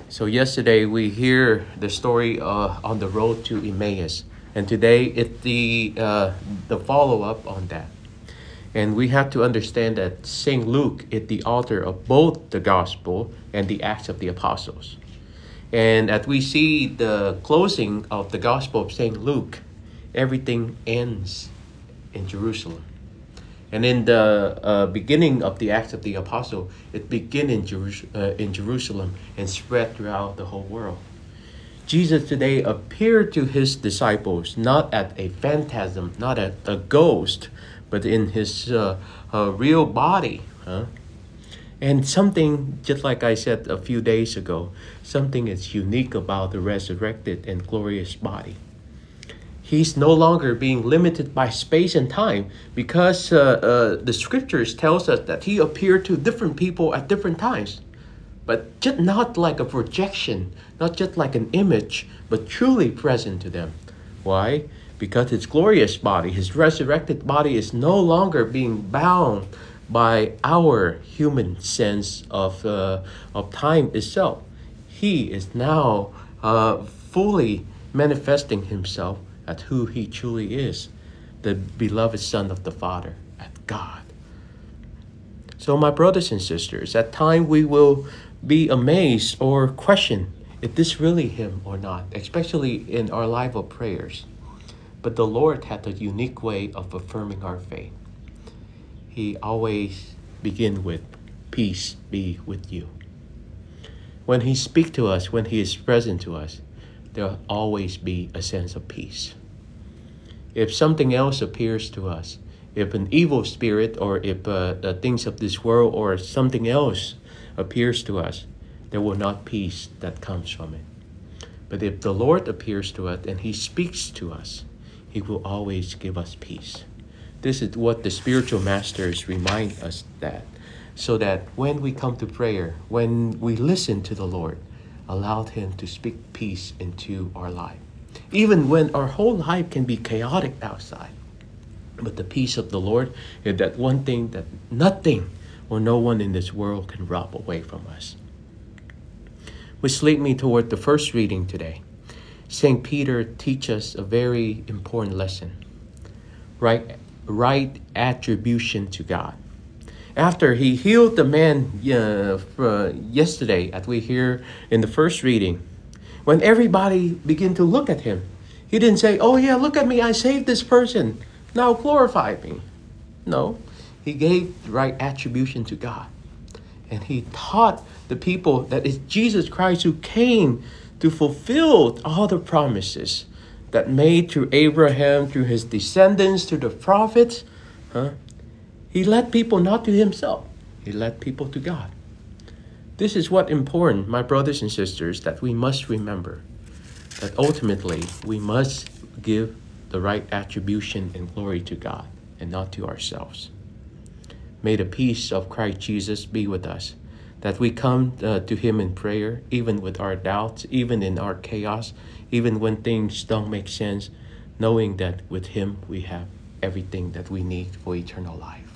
So yesterday we hear the story on the road to Emmaus, and today it's the follow up on that. And we have to understand that Saint Luke is the author of both the Gospel and the Acts of the Apostles. And as we see the closing of the Gospel of Saint Luke, everything ends in Jerusalem. And in the beginning of the Acts of the Apostle, it began in Jerusalem and spread throughout the whole world. Jesus today appeared to his disciples not as a phantasm, not as a ghost, but in his real body. And something, just like I said a few days ago, something is unique about the resurrected and glorious body. He's no longer being limited by space and time because the scriptures tells us that he appeared to different people at different times. But just not like a projection, not just like an image, but truly present to them. Why? Because his glorious body, his resurrected body is no longer being bound by our human sense of time itself. He is now fully manifesting himself at who he truly is, the beloved Son of the Father, at God. So my brothers and sisters, at times we will be amazed or question, is this really him or not, especially in our life of prayers. But the Lord had a unique way of affirming our faith. He always begins with, peace be with you. When he speaks to us, when he is present to us, there will always be a sense of peace. If something else appears to us, if an evil spirit or if the things of this world or something else appears to us, there will not peace that comes from it. But if the Lord appears to us and he speaks to us, he will always give us peace. This is what the spiritual masters remind us that, so that when we come to prayer, when we listen to the Lord, allow him to speak peace into our life. Even when our whole life can be chaotic outside. But the peace of the Lord is that one thing that nothing or no one in this world can rob away from us. Which leads me toward the first reading today. St. Peter teaches us a very important lesson. Right attribution to God. After he healed the man yesterday, as we hear in the first reading, when everybody began to look at him, he didn't say, oh yeah, look at me, I saved this person. Now glorify me. No, he gave the right attribution to God. And he taught the people that it's Jesus Christ who came to fulfill all the promises that made through Abraham, through his descendants, through the prophets. He led people not to himself. He led people to God. This is what important, my brothers and sisters, that we must remember. That ultimately, we must give the right attribution and glory to God and not to ourselves. May the peace of Christ Jesus be with us, that we come to him in prayer, even with our doubts, even in our chaos, even when things don't make sense, knowing that with him we have everything that we need for eternal life.